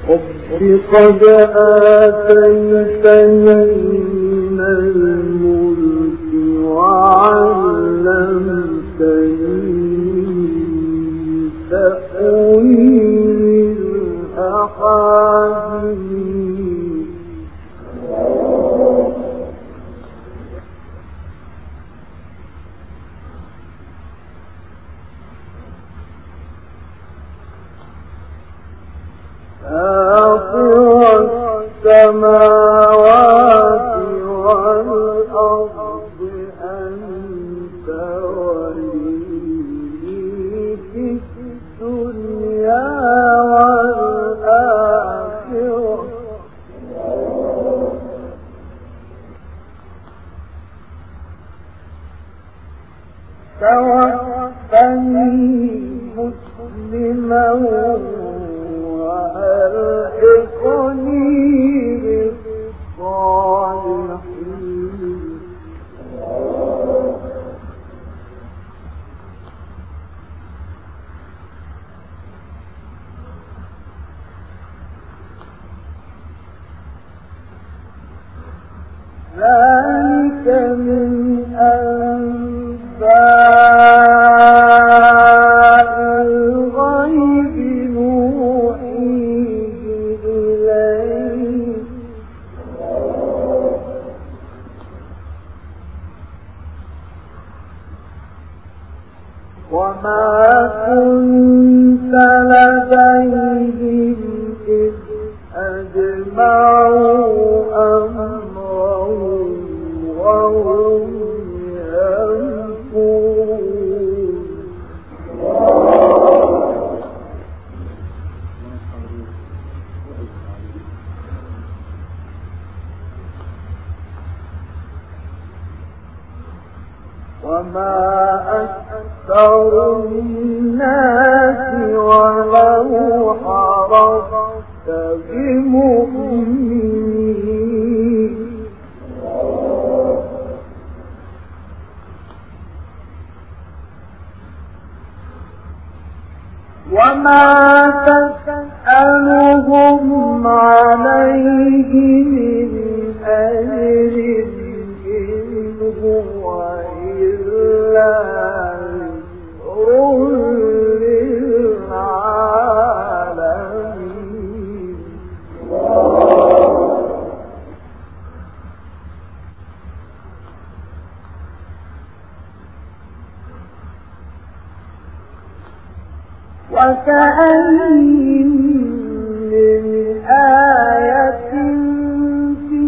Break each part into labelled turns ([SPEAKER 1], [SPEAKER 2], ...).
[SPEAKER 1] قد آتيتني من الملك وعلمتني تأويل الأحاديث السماوات والأرض أنت ولي في الدنيا والآخرة توفني مسلما وألحقني بالصالحين ذلك من أنباء الغيب نوحيه إليك وما كنت لديهم إذ أجمعوا أمرهم وهم ينفون وما أكثر الناس ولو حرصت بمؤمنين وما تسألهم عليه من أجر إن هو إلا ذكر للعالمين وكأين من آية في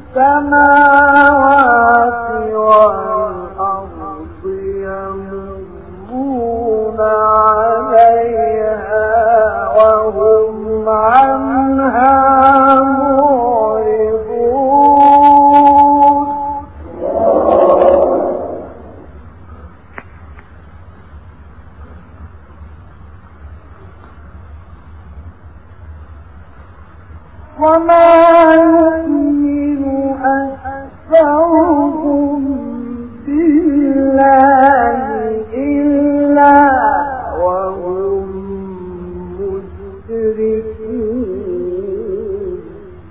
[SPEAKER 1] السماوات والأرض يمرون عليها وهم عنها معرضون وما يؤمن أكثرهم بالله إلا وهم مشركون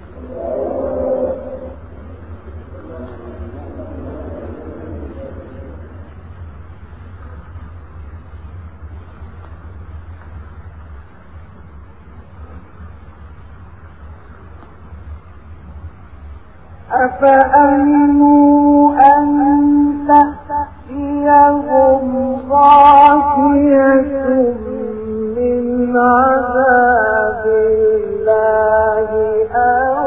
[SPEAKER 1] أفأمنوا أن تأتيهم غاشية من عذاب الله أو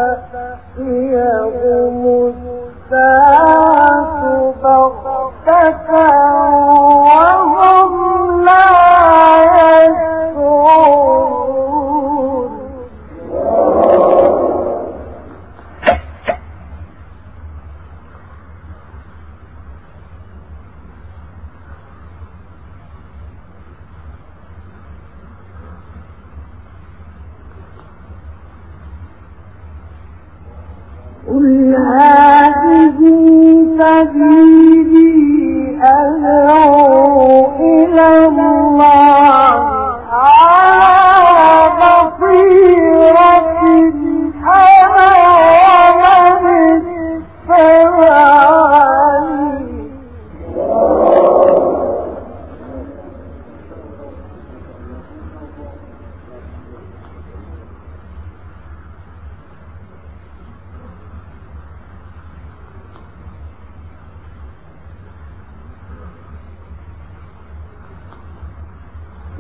[SPEAKER 1] تأتيهم الساعة بغتة وهم لا يشعرون قل هذه سبيلي أدعو إلى الله على بصيرة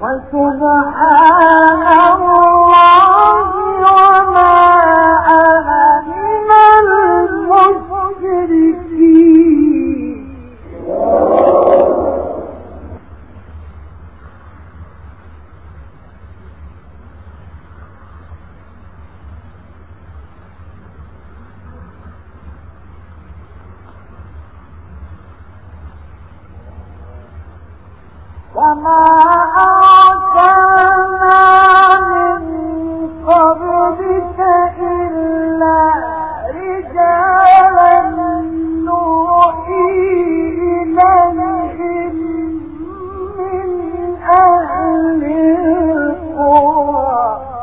[SPEAKER 1] وسبحان الله وما أنا من المشركين. وما أرسلنا من قبلك إلا رجالا نوحي إليهم من أهل القرى.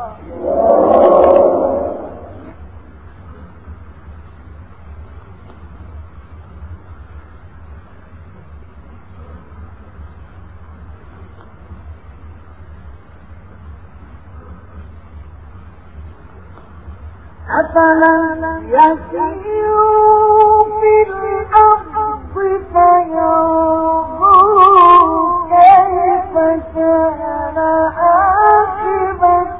[SPEAKER 1] أفلم يسيروا في الأرض فينظروا كيف كان عاقبة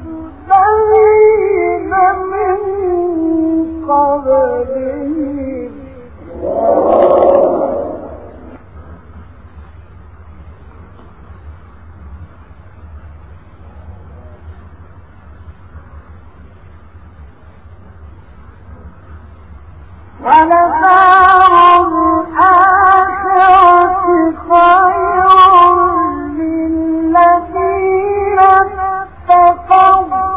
[SPEAKER 1] الذين من قبلهم. ولدار الآخرة خير للذين اتقوا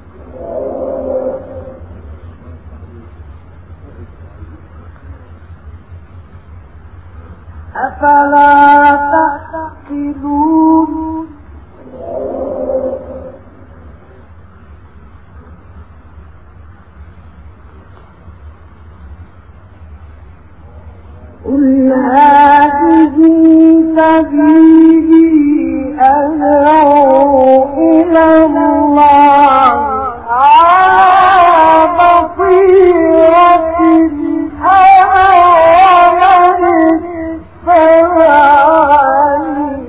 [SPEAKER 1] أفلا تعقلون. قل هذه سبيلي أدعو إلى الله على بصيرة أنا ومن اتبعني.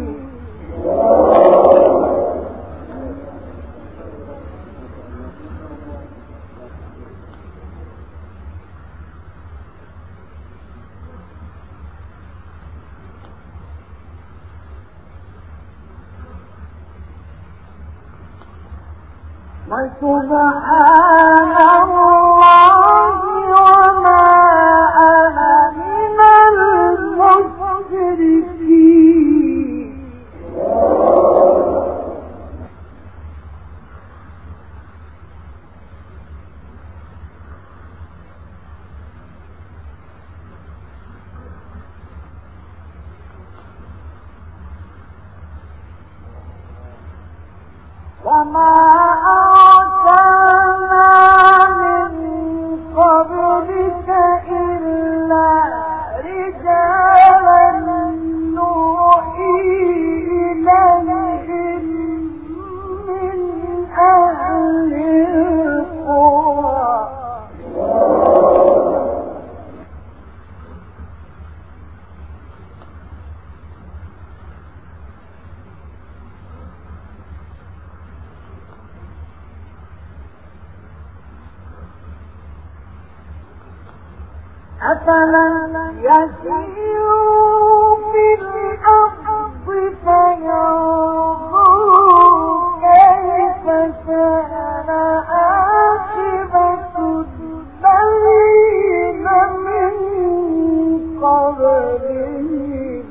[SPEAKER 1] وسبحان الله وما أنا من المشركين. وما أرسلنا من قبلك إلا رجالا نوحي إليهم من أهل القرى. أفلم يسيروا في الأرض فينظروا كيف كان عاقبة الذين من قبلهم.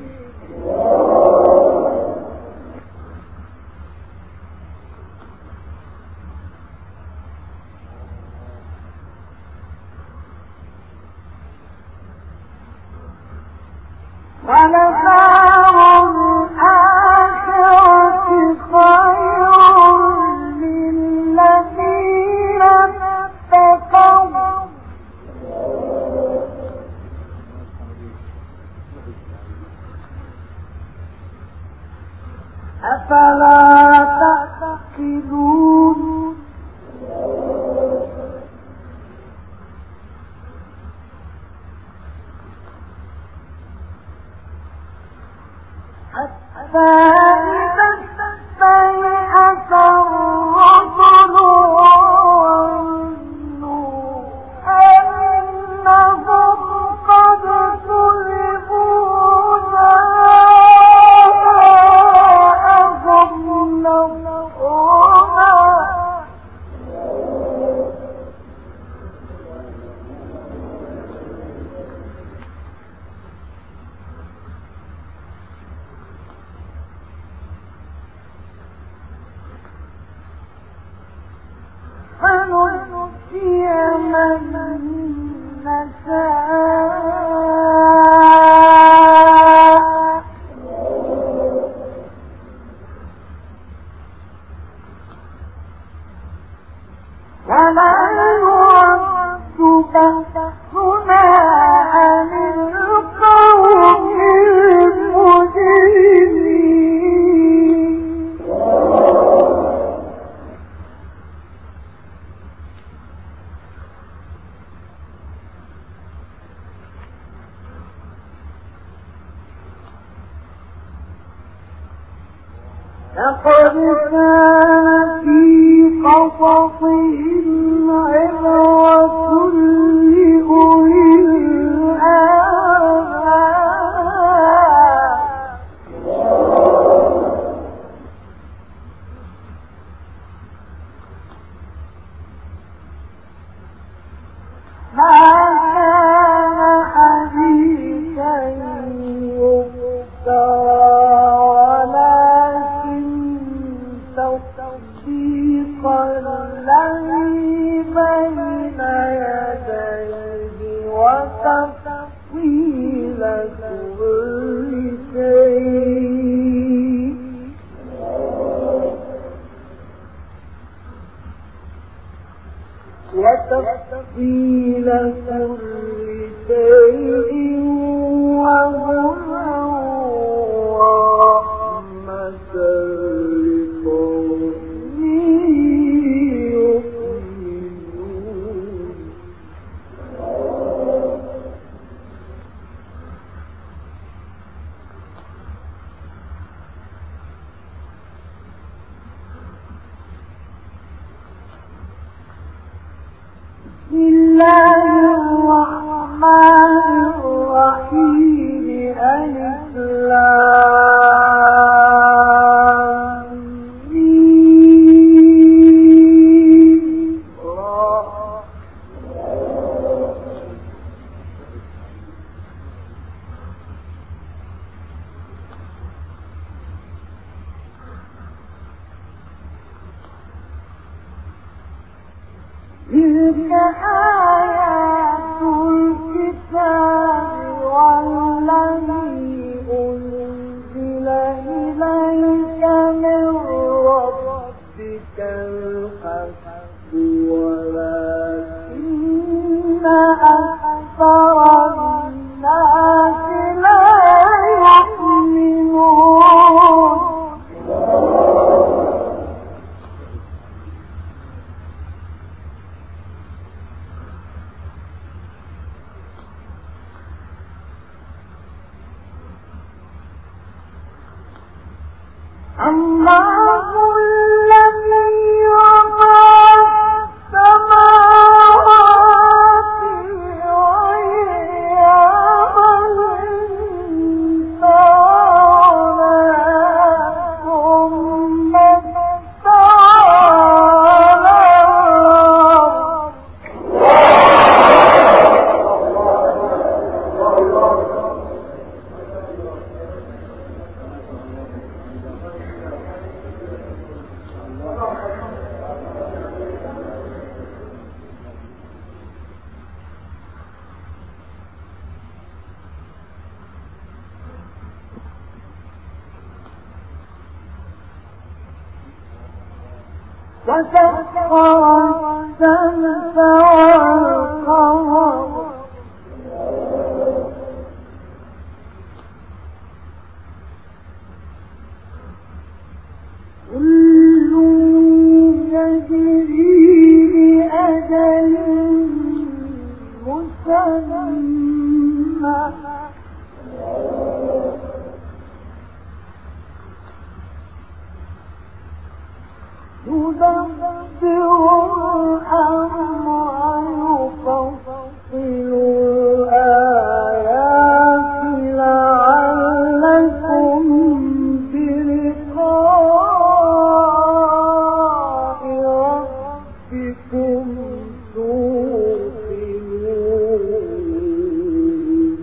[SPEAKER 1] ولدار الآخرة خير للذين اتقوا أفلا تعقلون. من نشاء ولا يرد بأسنا عن القوم المجرمين لقد كان في قصصهم عبرة لأولي الألباب ما كان حديثا يفترى تصديق الذي بين يديه وتفصيل كل شيء وهدى ورحمة بسم الله الرحمن الرحيم ألف لام ميم را تلك آيات الكتاب والذي أنزل إليك من ربك الحق ولكن أكثر الناس لا يؤمنون الله الذي رفع السماوات ثم وسخر الشمس والقمر كل يجري لأجل مسمى يدبر الأمر يفصل الآيات لعلكم بلقاء ربكم توقنون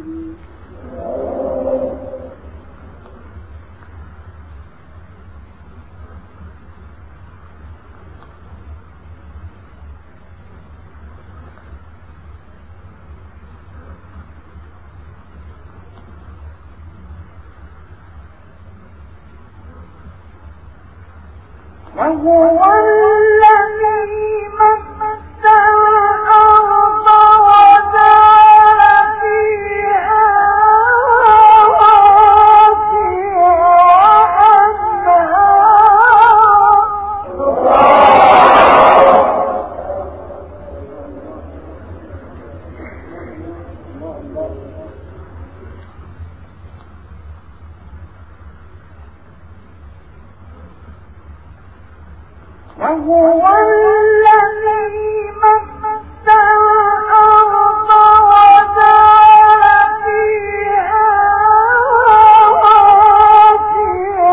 [SPEAKER 1] وهو الذي مد الأرض وجعل فيها رواسي وهو الذي مد الأرض وجعل فيها رواسي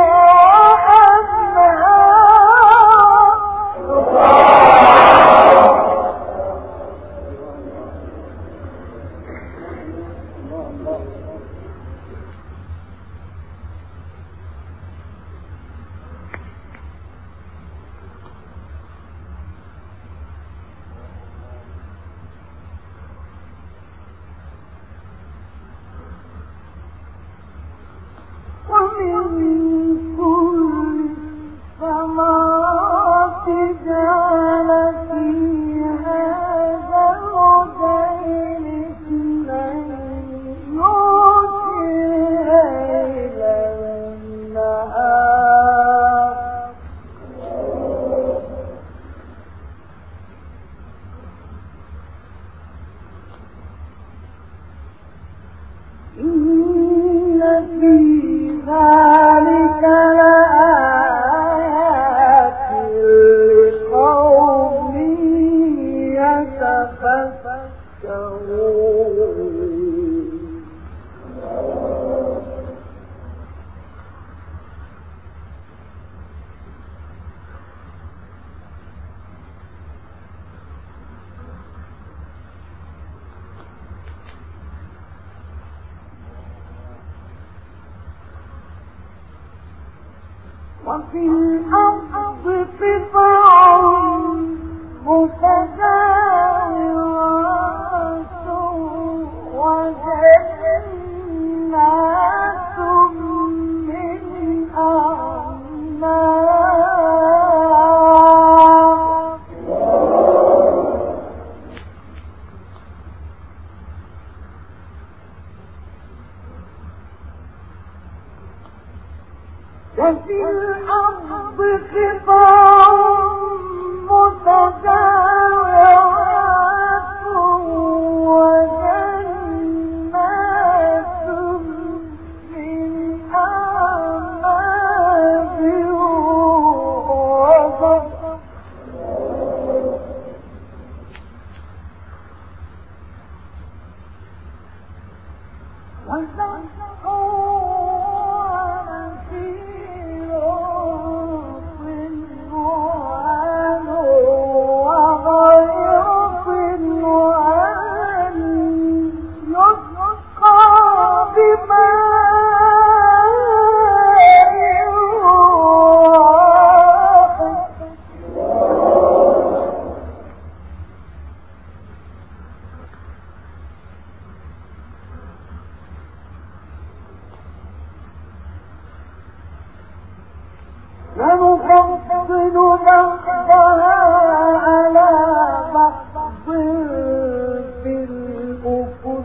[SPEAKER 1] ومن كل الثمرات جعل فيها زوجين اثنين يغشي الليل النهار إن في ذلك لآيات لقوم يتفكرون وفي الأرض قطع متجاورات وجنات من أعناب وفي الأرض قطع متجاورات وجنات من أعناب ونفضل بعضها على بعض في الأفق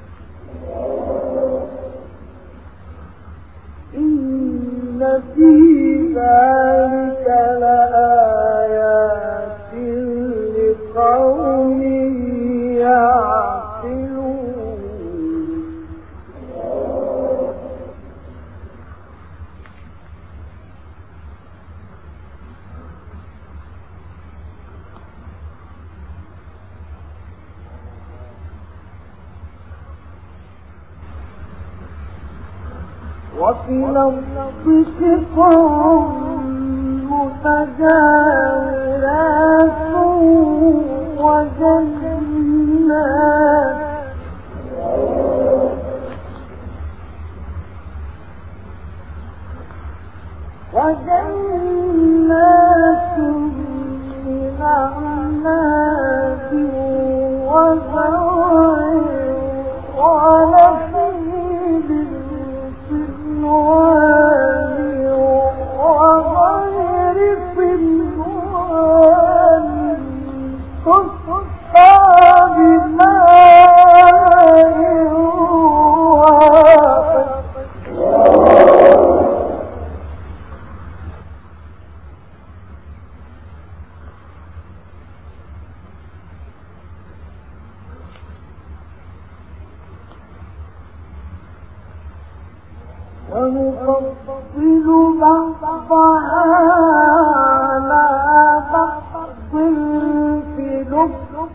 [SPEAKER 1] إن في ذلك لآيات لقوم يعقلون وفي الأرض قطع متجاورات وجنات من أعناب وزرع ونخيل صنوان وغير صنوان ونفضل بعضها على بعض في الأخر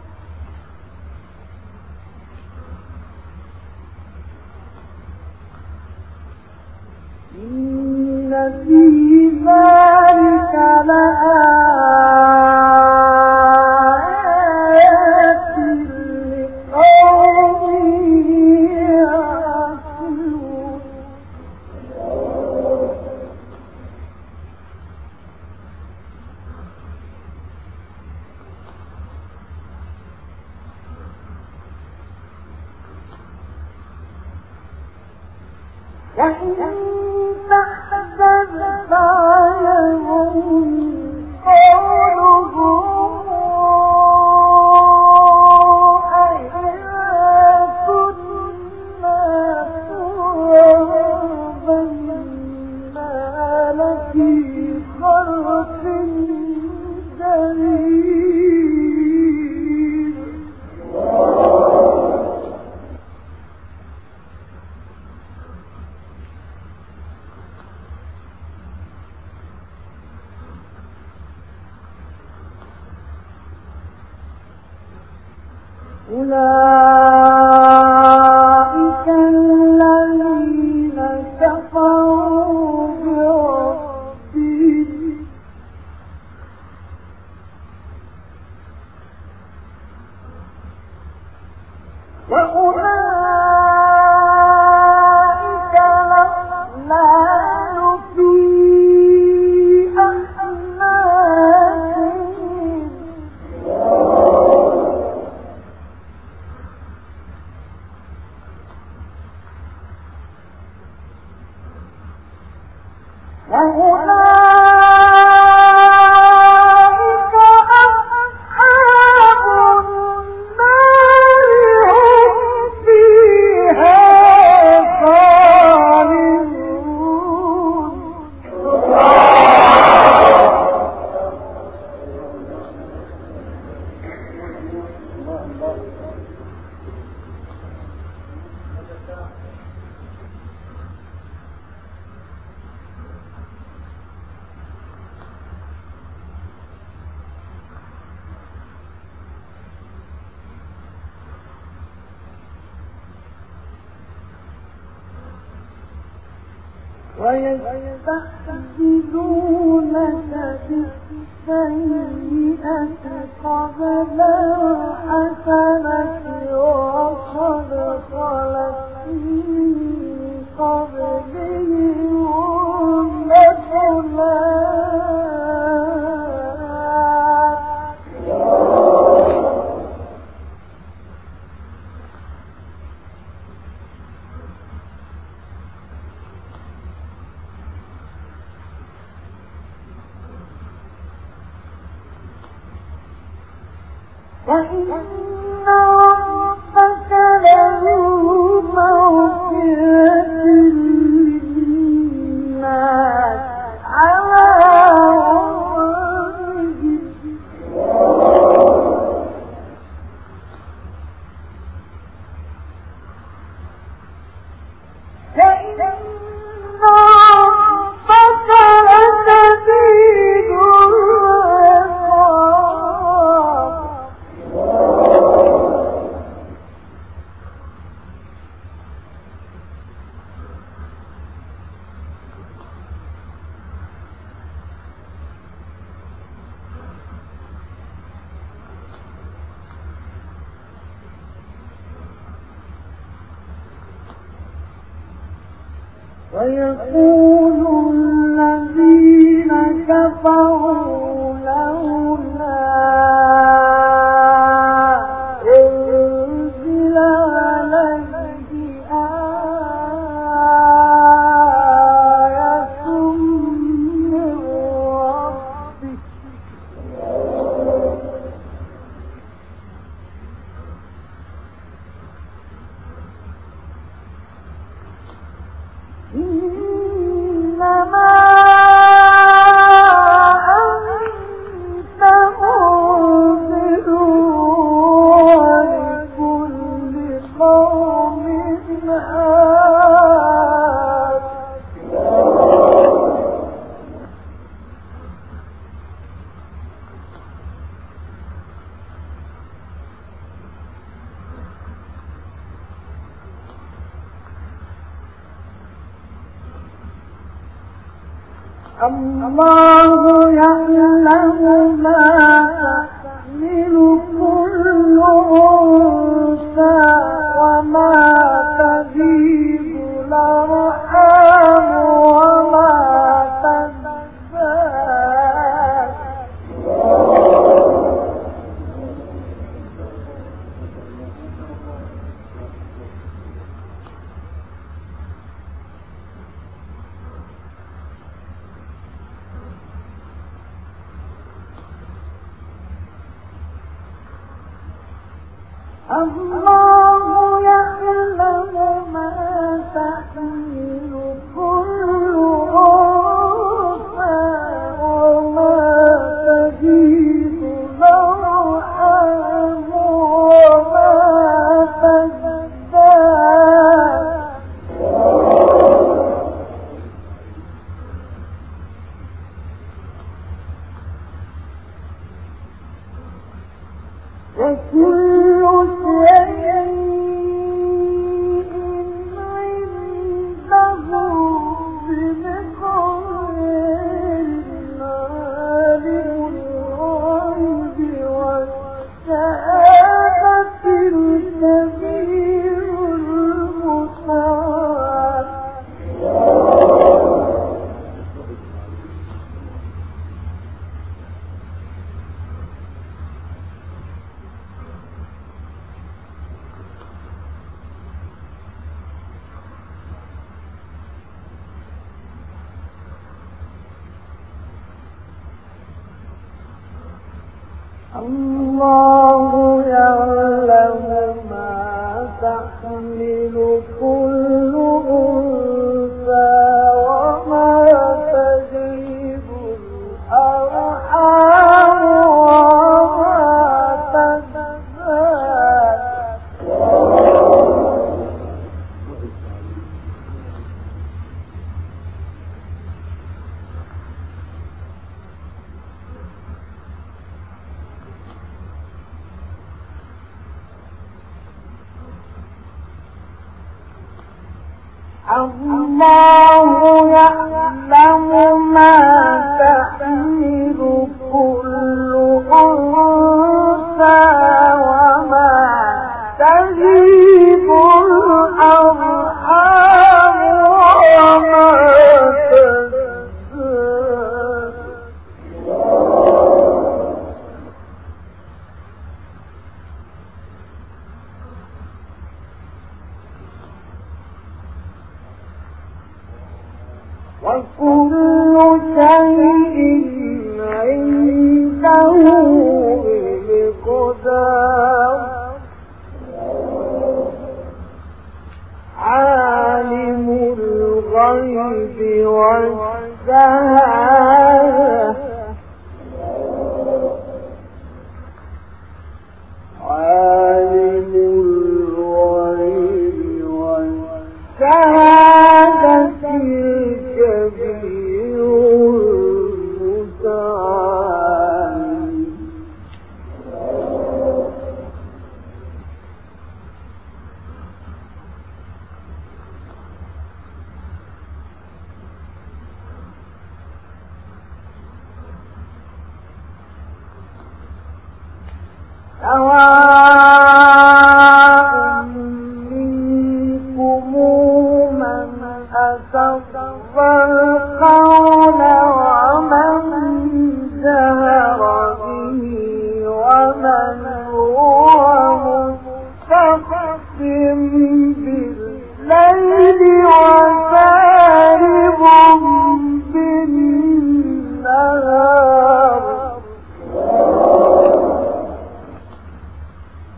[SPEAKER 1] إن في ذلك لآيات لقوم يعقلون وإن تحزن فعلهم قولهم أئذا كنا ترابا إنا لفي خلق جديد أولئك الذين كفروا بربهم وأولئك الأغلال في أعناقهم وأولئك أصحاب النار هم فيها خالدون ويستحسنونك بالسيئة قبل الحسنة وقد خلت من قبلهم وإن ربك لذو مغفرة للناس على ظهرهم وإن ربك لشديد العقاب ويقول الذين كفروا لولا أنزل عليه آية من ربه إن الله يعلم ما تحمل كل أنثى وما تغيض الأرحام وما تزداد الله يعلم ما تحمل كل أنثى وما تغيض الأرحام وما تزداد وكل شيء عنده بمقدار عالم الغيب والشهادة الكبير المتعال الله يعلم ما تحمل كل أنثى وما تغيض الأرحام وما تزداد الله يعلم ما تحمل كل أنثى وما تغيض الأرحام وما تزداد وكل شيء عنده بمقدار عالم الغيب والشهادة عالم الغيب والشهادة الكبير المتعال سواء منكم من أسر القول ومن جهر به ومن هو مستخف بالليل وسارب بالنهار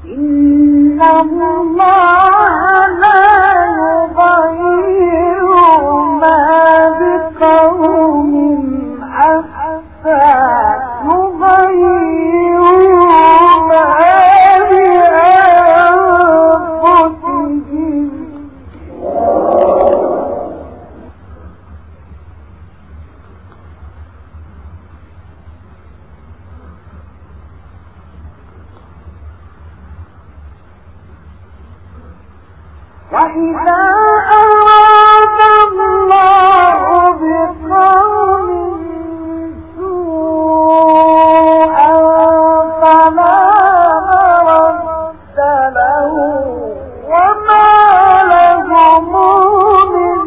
[SPEAKER 1] إن الله لا يغير ما بقوم حتى يغيروا ما بأنفسهم. وإذا أراد الله بقوم سوءا فلا مرد له وما لهم من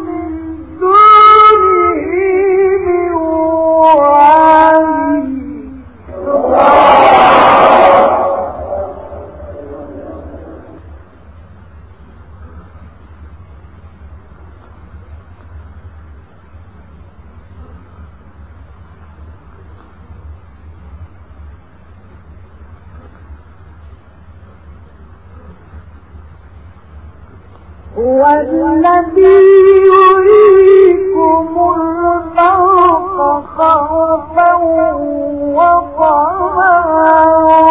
[SPEAKER 1] دونه من ولي. هو الذي يريكم البرق خوفا وطمعا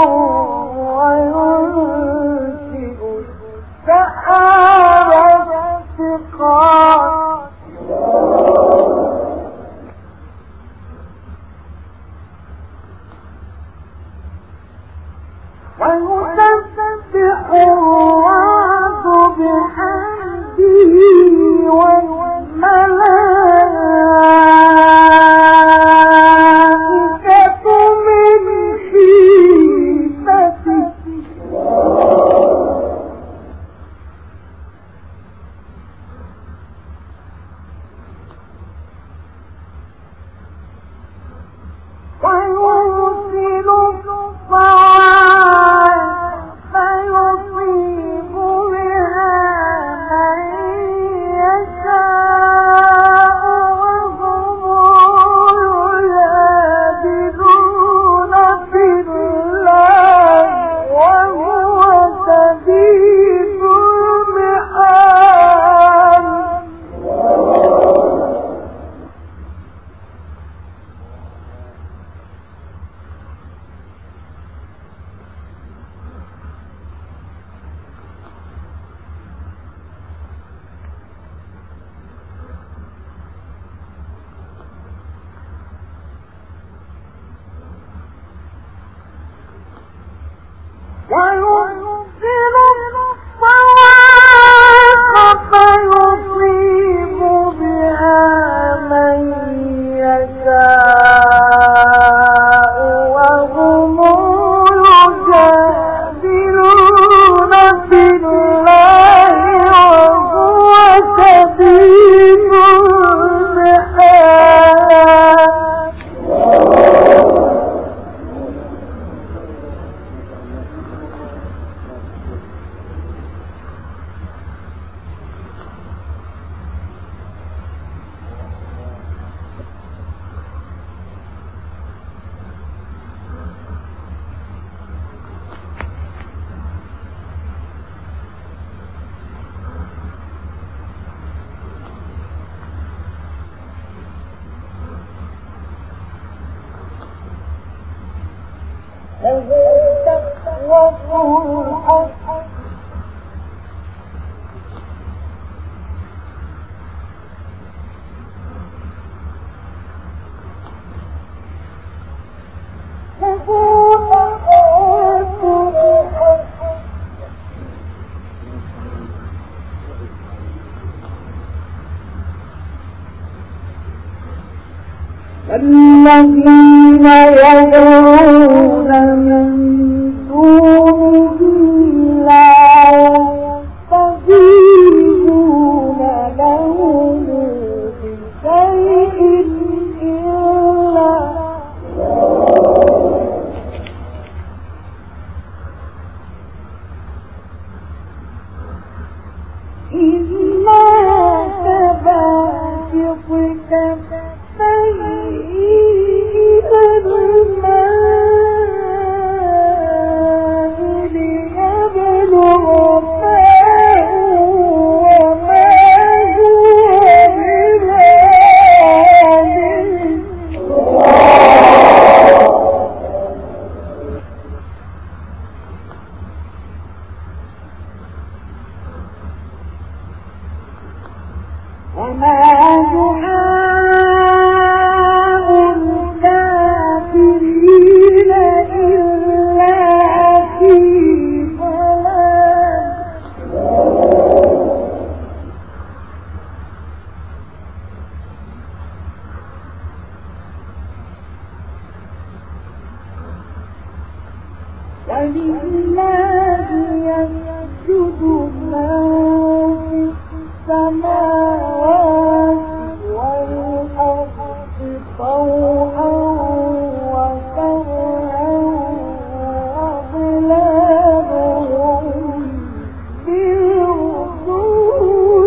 [SPEAKER 1] وينشئ السحاب الثقال ويسبح الرعد بحمده والملائكة من خيفته ويرسل الصواعق فيصيب بها من يشاء وهم يجادلون في الله وهو شديد المحال. ويرسل الصواعق فيصيب بها من يشاء وهم يجادلون في الله وهو شديد المحال. الذين يدعون من دونه لا يستجيبون لهم بشيء إلا كفيه الماء ولله يسجد ما في السماوات والأرض طوعا وكرها وظلالهم بالغدو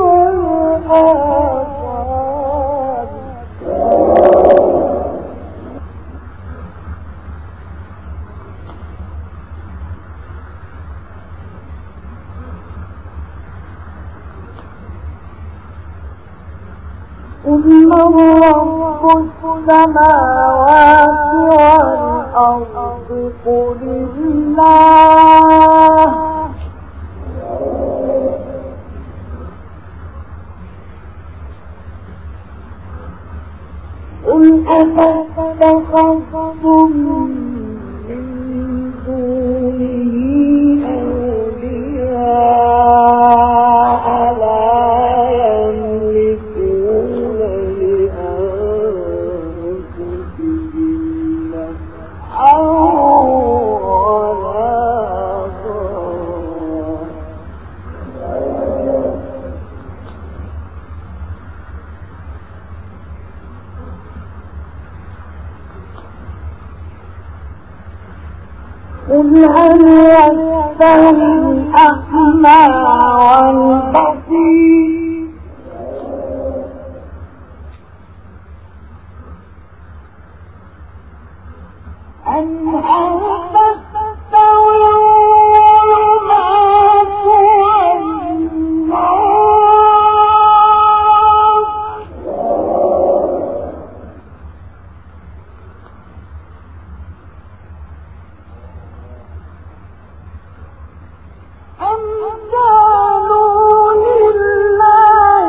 [SPEAKER 1] والآصال قل من رب السماوات والأرض قل الله قل أفاتخذتم من دونه أولياء لا يملكون لأنفسهم نفعا ولا ضرا قل هل يستوي الأعمى والبصير أم هل تستوي الظلمات والنور أم جعلوا لله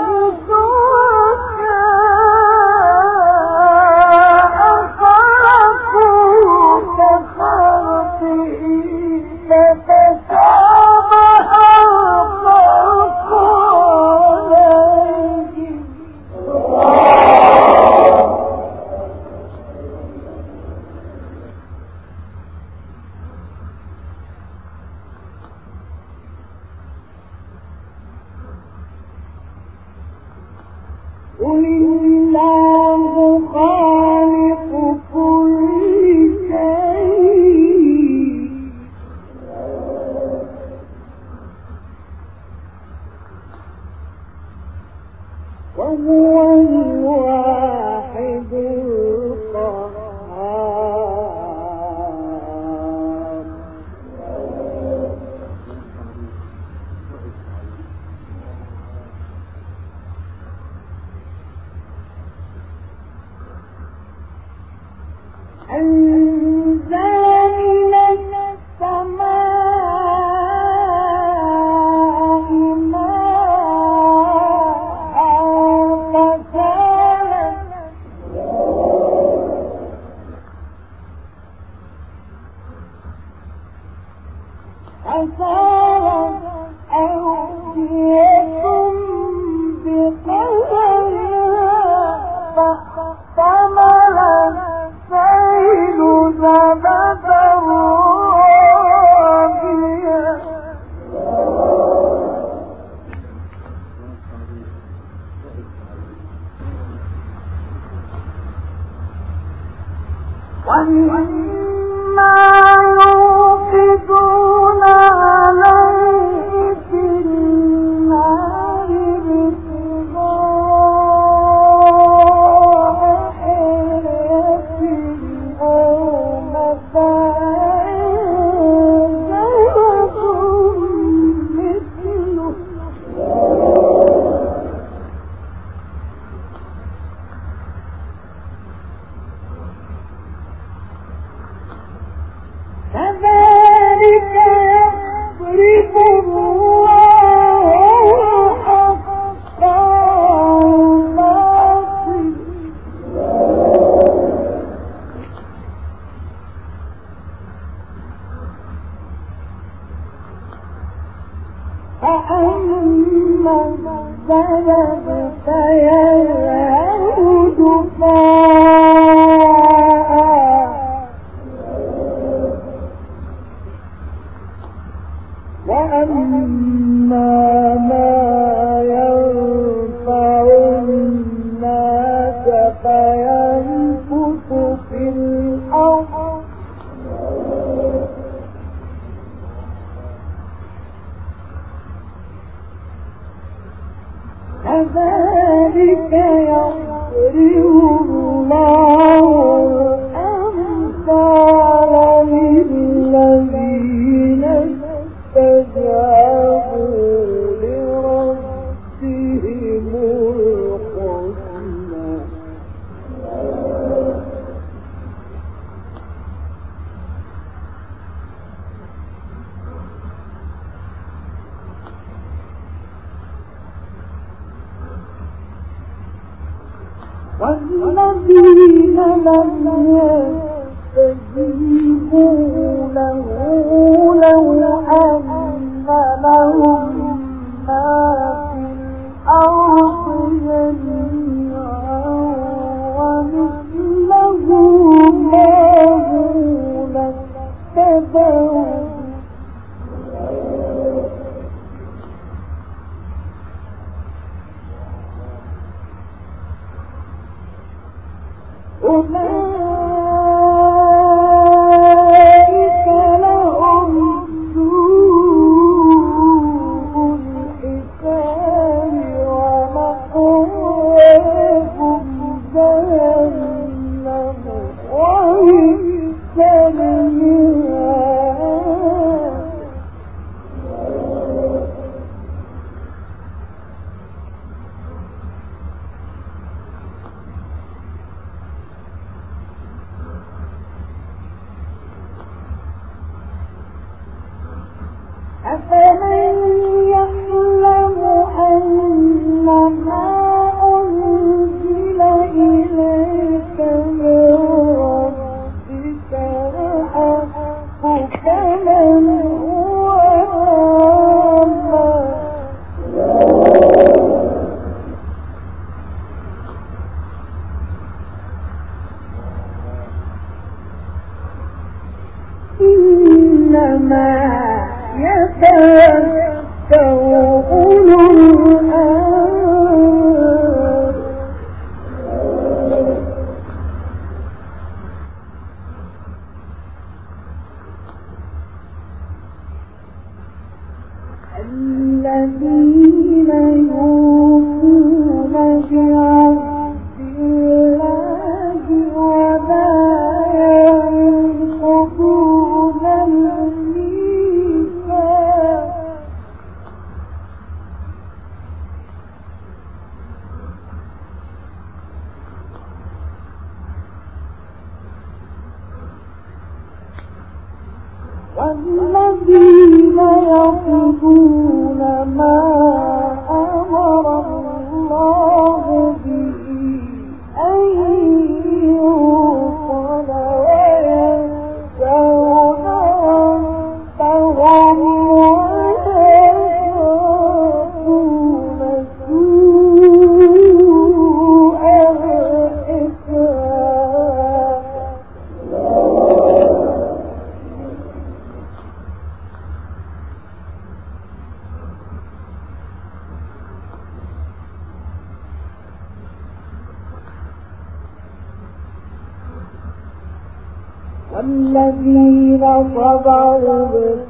[SPEAKER 1] شركاء خلقوا كخلقه فتشابه الخلق عليهم قل الله خالق كل شيء وهو الواحد القهار أنزل من السماء ماء فسالت أودية بقدرها فاحتمل السيل زبدا رابيا ومما يوقدون عليه في النار ابتغاء حياة أو متاع زبد مثله كذلك يضرب الله الحق والباطل فأما الزبد فيذهب جفاء والذين لم يستجيبوا له لو أن لهم ما في الأرض جميعا ومثله معه لافتدوا أولئك لهم سوء الحساب ومأواهم جهنم وبئس المهاد أفمن يعلم أنما أنزل إليك من ربك الحق كمن هو أعمى إنما يتذكر أولو الألباب الذين يوفون بعهد الله ولا ينقضون الميثاق والذين يقضون ما أمر الله به أن يوصل وينسون ربهم ويخافون سوء الحساب والذين صبروا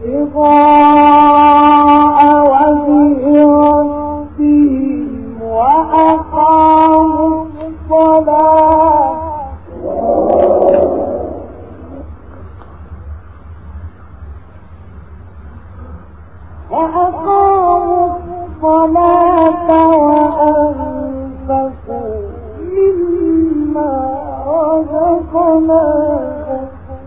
[SPEAKER 1] ابتغاء وجه ربهم وأقاموا الصلاة وأنفقوا مما رزقناهم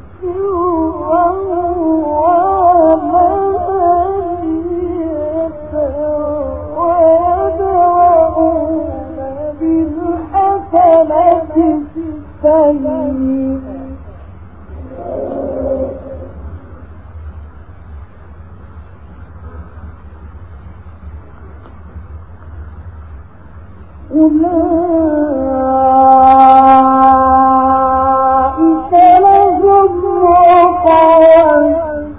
[SPEAKER 1] أولئك لهم عقبى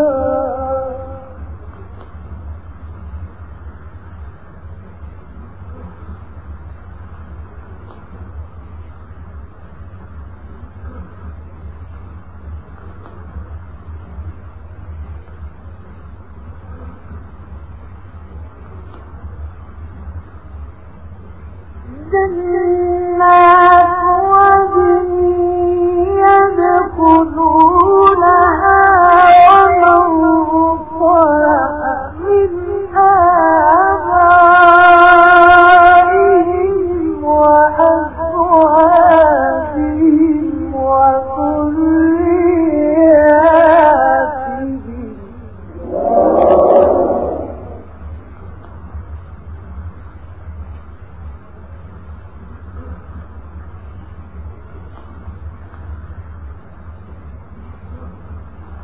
[SPEAKER 1] جنات عدن يدخلونها ومن صلح من آبائهم وأزواجهم وذرياتهم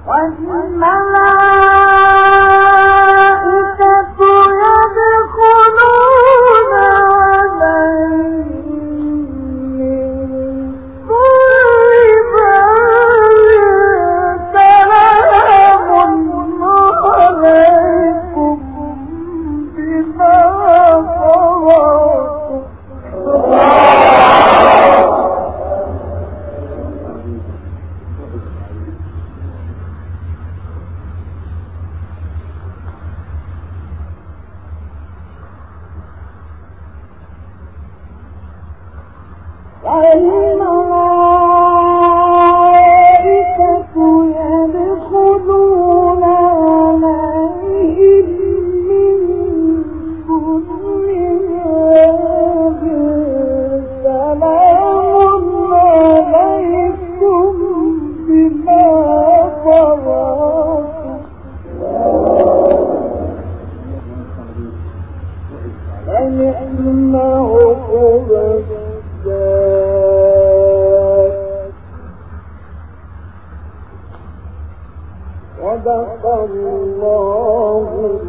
[SPEAKER 1] صدق الله